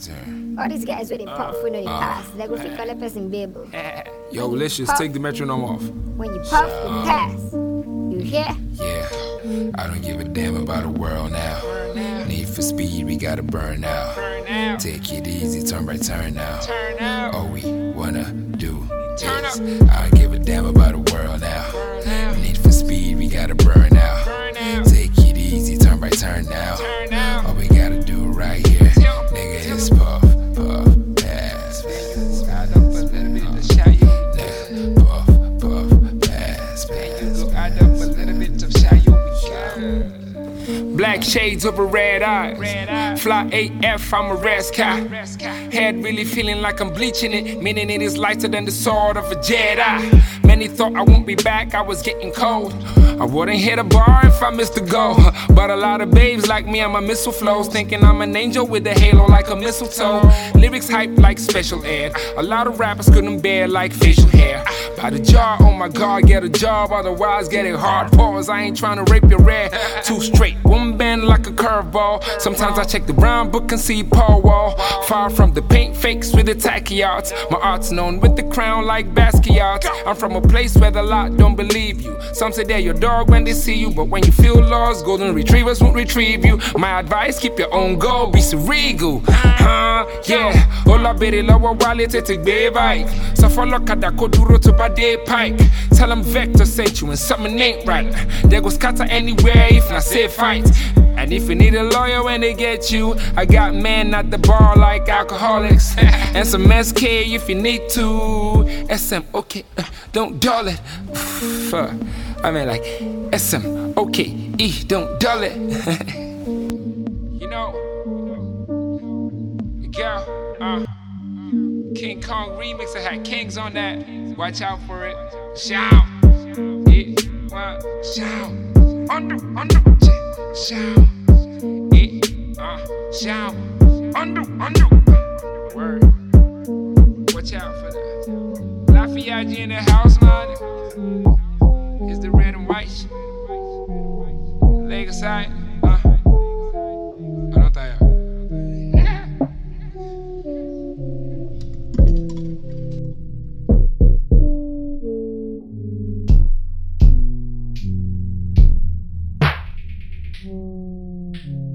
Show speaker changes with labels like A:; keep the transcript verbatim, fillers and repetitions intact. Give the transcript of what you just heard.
A: turn.
B: All these guys with they pop for no they pass. They go fit call a person baby.
C: Yo, let's just take the metronome off.
B: When you puff, you pass. You hear?
A: Yeah, I don't give a damn about the world now. Need for speed, we gotta burn out. Take it easy, turn by turn now. All we wanna do is I don't give a damn about the world now. Need for speed, we gotta burn out. Take it easy, turn by turn now. All we gotta do right here, nigga, is puff, puff, pass, pass.
D: I don't put a little bit to show you.
A: Puff, puff, pass, pass.
D: I don't put a little bit to show you.
C: Black shades over red eyes. Fly A F, I'm a red sky. Head really feeling like I'm bleaching it, meaning it is lighter than the sword of a Jedi. Many thought I won't be back, I was getting cold. I wouldn't hit a bar if I missed the goal. But a lot of babes like me, I'm a missile flows, thinking I'm an angel with a halo like a mistletoe. Lyrics hype like special ed. A lot of rappers couldn't bear like facial hair. By the jar, oh my god, get a job, otherwise get it hard. Pause, I ain't trying to rape your red. Too straight, one bend like a curveball. Sometimes I check the brown book and see Paul Wall. Far from the paint fakes with the tacky arts. My art's known with the crown like Basquiat. I'm from a place where the lot don't believe you. Some say they're your dog when they see you, but when you feel lost, golden retrievers won't retrieve you. My advice, keep your own goal, be cerebral. Huh, yeah. Ola bere lawa wale tete be bike. So follow kada koduro to bade pike. Tell them Vector sent you and something ain't right. They go scatter anywhere if not say fight. And if you need a lawyer when they get you, I got men at the bar like alcoholics. And some S K if you need to. S M, okay, uh, don't dull it. Fuck, I mean like S M, okay, E, don't dull it. You know, the girl, uh, King Kong remix, I had Kings on that. Watch out for it. Shout, yeah, well, shout, under, under, shout, yeah, uh, shout, under, under. Word. Watch out for that. Lafayette in the house, man. Is the red and white. Leg aside. Uh. Anota ya.
B: Mm-hmm.